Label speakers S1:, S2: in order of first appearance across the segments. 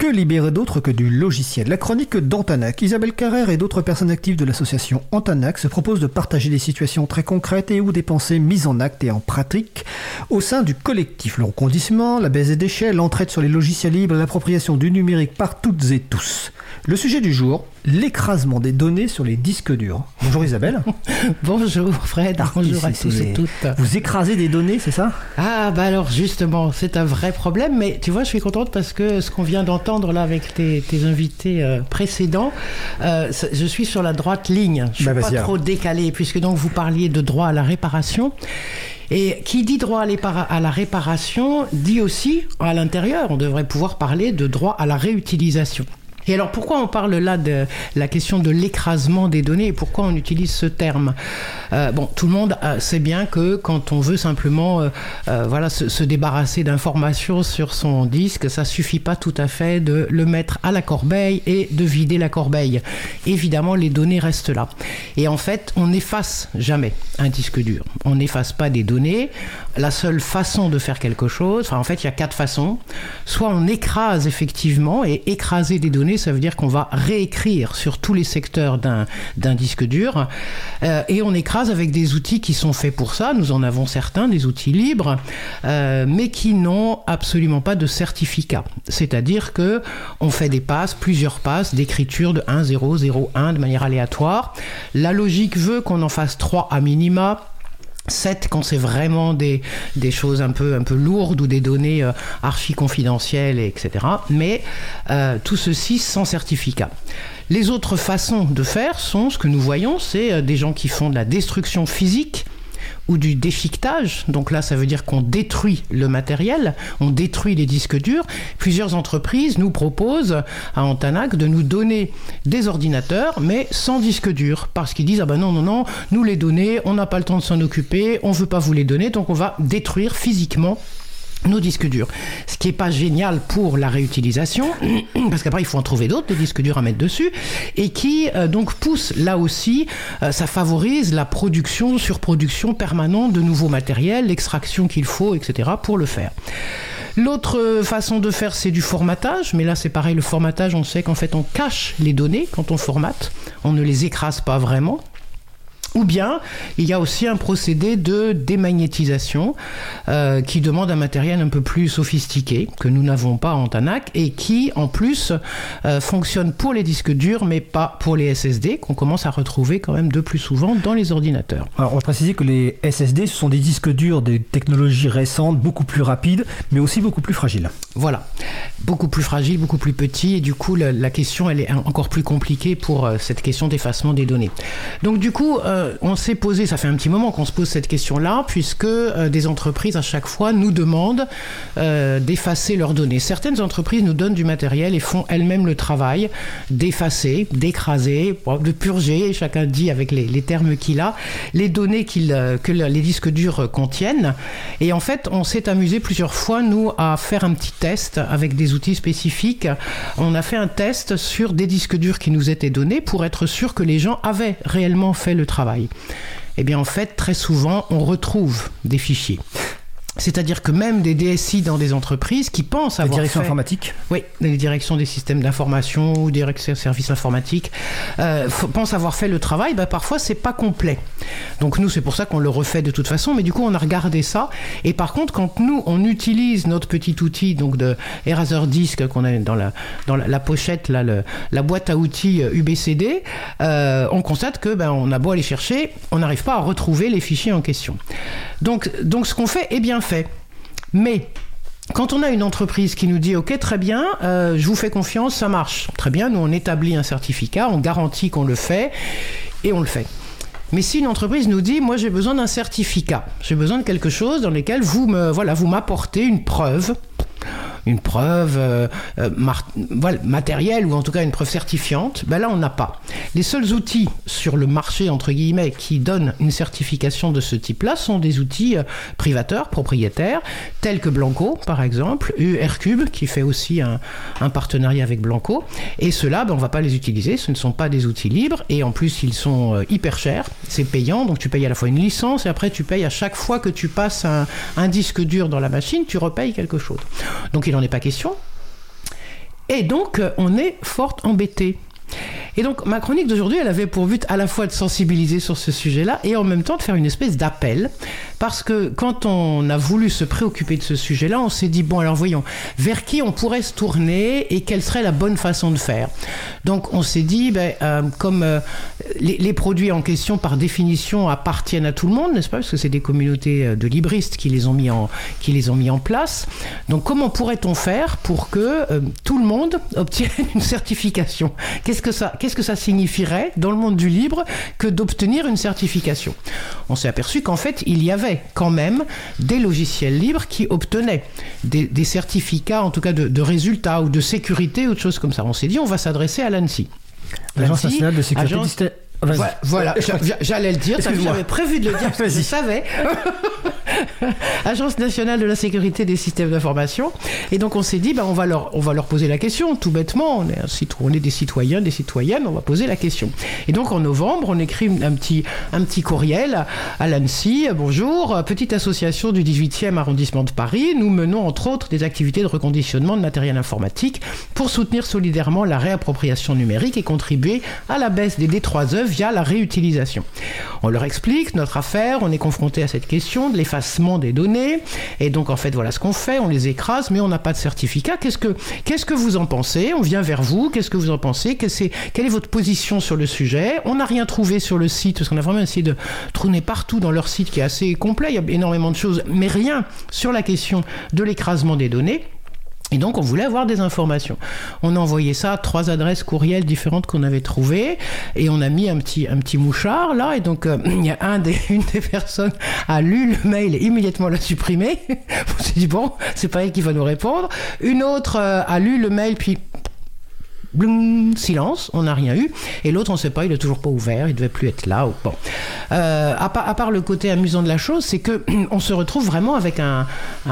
S1: Que libérer d'autre que du logiciel? La chronique d'Antanac. Isabelle Carrère et d'autres personnes actives de l'association Antanac se proposent de partager des situations très concrètes et ou des pensées mises en acte et en pratique au sein du collectif. Le reconditionnement, la baisse des déchets, l'entraide sur les logiciels libres, l'appropriation du numérique par toutes et tous. Le sujet du jour, l'écrasement des données sur les disques durs. Bonjour Isabelle.
S2: Bonjour Fred, bonjour à tous et toutes.
S1: Vous écrasez des données, c'est ça?
S2: Ah bah alors justement, c'est un vrai problème, mais tu vois, je suis contente parce que ce qu'on vient d'entendre là avec tes invités précédents, je suis sur la droite ligne. Je suis pas trop décalé, puisque donc vous parliez de droit à la réparation. Et qui dit droit à la réparation dit aussi, à l'intérieur, on devrait pouvoir parler de droit à la réutilisation. Et alors pourquoi on parle là de la question de l'écrasement des données et pourquoi on utilise ce terme? Tout le monde sait bien que quand on veut simplement se débarrasser d'informations sur son disque, ça suffit pas tout à fait de le mettre à la corbeille et de vider la corbeille. Évidemment, les données restent là. Et en fait, on n'efface jamais un disque dur. On n'efface pas des données. La seule façon de faire quelque chose, il y a 4 façons. Soit on écrase effectivement, et écraser des données, ça veut dire qu'on va réécrire sur tous les secteurs d'un disque dur et on écrase avec des outils qui sont faits pour ça. Nous en avons certains, des outils libres, mais qui n'ont absolument pas de certificat. C'est-à-dire qu'on fait des passes, plusieurs passes d'écriture de 1, 0, 0, 1 de manière aléatoire. La logique veut qu'on en fasse 3 à minima. 7 quand c'est vraiment des choses un peu lourdes ou des données archi-confidentielles, etc. Mais tout ceci sans certificat. Les autres façons de faire sont, ce que nous voyons, c'est des gens qui font de la destruction physique ou du déchiquetage. Donc là, ça veut dire qu'on détruit le matériel, on détruit les disques durs. Plusieurs entreprises nous proposent à Antanac de nous donner des ordinateurs, mais sans disque dur. Parce qu'ils disent, non, nous les données, on n'a pas le temps de s'en occuper, on ne veut pas vous les donner, donc on va détruire physiquement nos disques durs. Ce qui n'est pas génial pour la réutilisation, parce qu'après il faut en trouver d'autres, des disques durs à mettre dessus, et qui donc pousse là aussi, ça favorise la production, surproduction permanente de nouveaux matériels, l'extraction qu'il faut, etc. pour le faire. L'autre façon de faire, c'est du formatage, mais là c'est pareil, le formatage, on sait qu'en fait on cache les données quand on formate, on ne les écrase pas vraiment. Ou bien, il y a aussi un procédé de démagnétisation qui demande un matériel un peu plus sophistiqué, que nous n'avons pas en Antanac, et qui, en plus, fonctionne pour les disques durs, mais pas pour les SSD, qu'on commence à retrouver quand même de plus souvent dans les ordinateurs.
S1: Alors, on va préciser que les SSD, ce sont des disques durs des technologies récentes, beaucoup plus rapides, mais aussi beaucoup plus fragiles.
S2: Voilà, beaucoup plus fragiles, beaucoup plus petits, et du coup, la question, elle est encore plus compliquée pour cette question d'effacement des données. Donc, du coup, on s'est posé, ça fait un petit moment qu'on se pose cette question-là, puisque des entreprises à chaque fois nous demandent d'effacer leurs données. Certaines entreprises nous donnent du matériel et font elles-mêmes le travail d'effacer, d'écraser, de purger, chacun dit avec les termes qu'il a, les données que les disques durs contiennent. Et en fait, on s'est amusé plusieurs fois, nous, à faire un petit test avec des outils spécifiques. On a fait un test sur des disques durs qui nous étaient donnés pour être sûr que les gens avaient réellement fait le travail. Eh bien, en fait, très souvent, on retrouve des fichiers. C'est-à-dire que même des DSI dans des entreprises qui pensent avoir fait...
S1: Les directions informatiques ?
S2: Oui, les directions des systèmes d'information ou des services informatiques pensent avoir fait le travail, parfois c'est pas complet. Donc nous, c'est pour ça qu'on le refait de toute façon, mais du coup on a regardé ça, et par contre quand nous on utilise notre petit outil donc de Eraserdisk qu'on a dans la pochette, là, la boîte à outils UBCD, on constate que on a beau aller chercher, on n'arrive pas à retrouver les fichiers en question. Donc ce qu'on fait est bien fait. Mais quand on a une entreprise qui nous dit « Ok, très bien, je vous fais confiance, ça marche. » Très bien, nous on établit un certificat, on garantit qu'on le fait et on le fait. Mais si une entreprise nous dit « Moi j'ai besoin d'un certificat, j'ai besoin de quelque chose dans lequel vous m'apportez une preuve matérielle ou en tout cas une preuve certifiante », là on n'a pas. Les seuls outils sur le marché entre guillemets qui donnent une certification de ce type-là sont des outils privateurs, propriétaires, tels que Blanco par exemple, Aircube qui fait aussi un partenariat avec Blanco, et ceux-là on ne va pas les utiliser, ce ne sont pas des outils libres et en plus ils sont hyper chers, c'est payant, donc tu payes à la fois une licence et après tu payes à chaque fois que tu passes un disque dur dans la machine, tu repayes quelque chose. Donc il n'en est pas question. Et donc, on est fort embêté. Et donc, ma chronique d'aujourd'hui, elle avait pour but à la fois de sensibiliser sur ce sujet-là et en même temps de faire une espèce d'appel. Parce que quand on a voulu se préoccuper de ce sujet-là, on s'est dit, bon, alors voyons, vers qui on pourrait se tourner et quelle serait la bonne façon de faire. Donc, on s'est dit, comme les produits en question, par définition, appartiennent à tout le monde, n'est-ce pas? Parce que c'est des communautés de libristes qui les ont mis en place. Donc, comment pourrait-on faire pour que tout le monde obtienne une certification? Qu'est-ce que ça signifierait dans le monde du libre que d'obtenir une certification? On s'est aperçu qu'en fait, il y avait quand même des logiciels libres qui obtenaient des certificats, en tout cas de résultats ou de sécurité ou de choses comme ça. On s'est dit, on va s'adresser à l'ANSSI.
S1: L'Agence nationale de sécurité du système.
S2: Voilà, j'allais le dire, j'avais prévu de le dire parce que je savais. Agence nationale de la sécurité des systèmes d'information. Et donc on s'est dit, on va leur poser la question, tout bêtement. On est des citoyens, des citoyennes, on va poser la question. Et donc en novembre, on écrit un petit courriel à l'ANSSI. Bonjour, petite association du 18e arrondissement de Paris. Nous menons entre autres des activités de reconditionnement de matériel informatique pour soutenir solidairement la réappropriation numérique et contribuer à la baisse des D3E via la réutilisation. On leur explique notre affaire, on est confronté à cette question de l'effacement des données, et donc en fait voilà ce qu'on fait, on les écrase, mais on n'a pas de certificat. Qu'est-ce que vous en pensez? On vient vers vous, qu'est-ce que vous en pensez? Quelle est votre position sur le sujet? On n'a rien trouvé sur le site, parce qu'on a vraiment essayé de trouver partout dans leur site qui est assez complet, il y a énormément de choses, mais rien sur la question de l'écrasement des données. Et donc, on voulait avoir des informations. On a envoyé ça à 3 adresses courriels différentes qu'on avait trouvées, et on a mis un petit mouchard, là, et donc, il y a une des personnes a lu le mail et immédiatement l'a supprimé. On s'est dit, bon, c'est pas elle qui va nous répondre. Une autre a lu le mail, puis bloum, silence, on n'a rien eu. Et l'autre, on ne sait pas, il n'est toujours pas ouvert, il ne devait plus être là. Ou bon. À part le côté amusant de la chose, c'est qu'on se retrouve vraiment avec un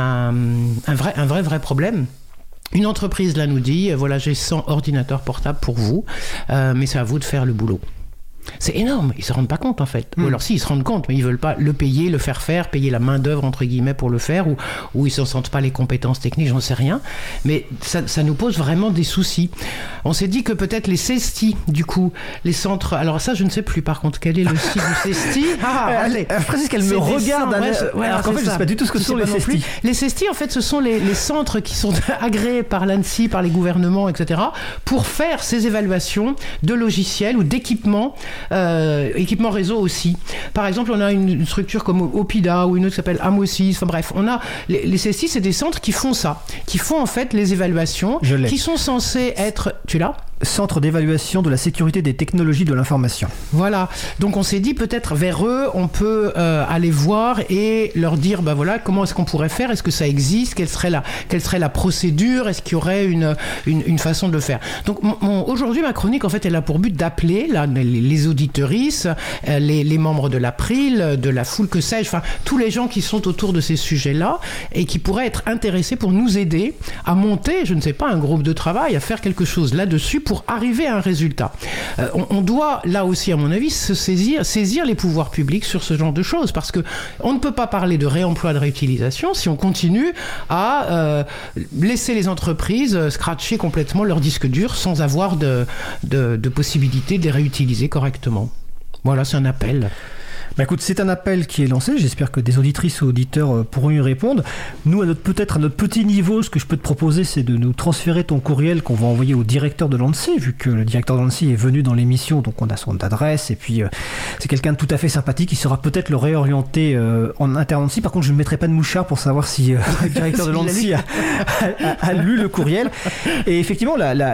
S2: vrai problème. Une entreprise là nous dit, voilà, j'ai 100 ordinateurs portables pour vous, mais c'est à vous de faire le boulot. C'est énorme, ils ne se rendent pas compte en fait. Ou alors si, ils se rendent compte, mais ils ne veulent pas le payer, le faire faire, payer la main d'œuvre entre guillemets pour le faire, ou ils ne se sentent pas les compétences techniques, j'en sais rien. Mais ça nous pose vraiment des soucis. On s'est dit que peut-être les CESTI, du coup, les centres... Alors ça, je ne sais plus par contre, quel est le site du CESTI?
S1: Francis, qu'elle me regarde. Alors qu'en fait, je ne sais pas du tout ce que sont les CESTI.
S2: Les CESTI, en fait, ce sont les centres qui sont agréés par l'ANSSI, par les gouvernements, etc., pour faire ces évaluations de logiciels ou d'équipements, équipement réseau aussi. Par exemple, on a une structure comme Opida ou une autre qui s'appelle Amosis. Enfin bref, on a les CESTI, c'est des centres qui font ça, qui font en fait les évaluations, qui sont censés être... Tu l'as ?
S1: Centre d'évaluation de la sécurité des technologies de l'information.
S2: Voilà. Donc on s'est dit peut-être vers eux, on peut aller voir et leur dire, voilà, comment est-ce qu'on pourrait faire? Est-ce que ça existe? Quelle serait la procédure? Est-ce qu'il y aurait une façon de le faire? Donc aujourd'hui, ma chronique, en fait, elle a pour but d'appeler les auditeuristes, les membres de l'April, de la foule, que sais-je, enfin, tous les gens qui sont autour de ces sujets-là et qui pourraient être intéressés pour nous aider à monter, je ne sais pas, un groupe de travail, à faire quelque chose là-dessus pour arriver à un résultat. On doit, là aussi, à mon avis, saisir les pouvoirs publics sur ce genre de choses, parce qu'on ne peut pas parler de réemploi, de réutilisation si on continue à laisser les entreprises scratcher complètement leur disque dur sans avoir de possibilité de les réutiliser correctement. Voilà, c'est un appel.
S1: Écoute, c'est un appel qui est lancé. J'espère que des auditrices ou auditeurs pourront y répondre. Nous, peut-être à notre petit niveau, ce que je peux te proposer, c'est de nous transférer ton courriel qu'on va envoyer au directeur de l'ANSSI, vu que le directeur de l'ANSSI est venu dans l'émission, donc on a son adresse, et puis c'est quelqu'un de tout à fait sympathique, qui saura peut-être le réorienter en inter-ANSSI. Par contre, je ne mettrai pas de mouchard pour savoir si le directeur de l'ANSSI a lu le courriel. Et effectivement,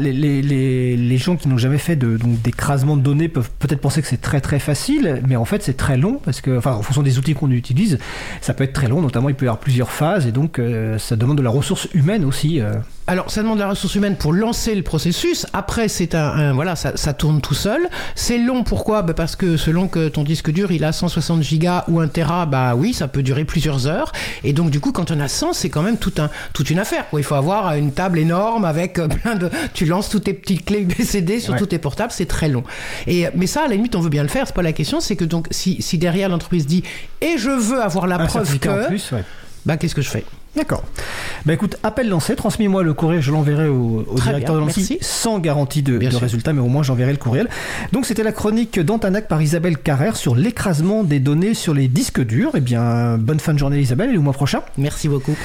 S1: les gens qui n'ont jamais fait d'écrasement de données peuvent peut-être penser que c'est très très facile, mais en fait c'est très long, parce que, en fonction des outils qu'on utilise, ça peut être très long, notamment il peut y avoir plusieurs phases, et donc ça demande de la ressource humaine aussi.
S2: Alors, ça demande de la ressource humaine pour lancer le processus. Après, c'est voilà, ça tourne tout seul. C'est long, pourquoi? Parce que selon que ton disque dur, il a 160 gigas ou 1 Tera, oui, ça peut durer plusieurs heures. Et donc, du coup, quand on a 100, c'est quand même toute une affaire, quoi. Il faut avoir une table énorme avec plein de... Tu lances toutes tes petites clés USB-CD sur tous tes portables, c'est très long. Mais ça, à la limite, on veut bien le faire, c'est pas la question. C'est que donc, si derrière l'entreprise dit « et je veux avoir la preuve que... » qu'est-ce que je fais?
S1: D'accord. Bah écoute, appel lancé, transmets-moi le courriel, je l'enverrai au directeur de l'ANSSI, sans garantie de résultat, mais au moins j'enverrai le courriel. Donc c'était la chronique d'Antanac par Isabelle Carrère sur l'écrasement des données sur les disques durs. Eh bien, bonne fin de journée Isabelle et au mois prochain.
S2: Merci beaucoup.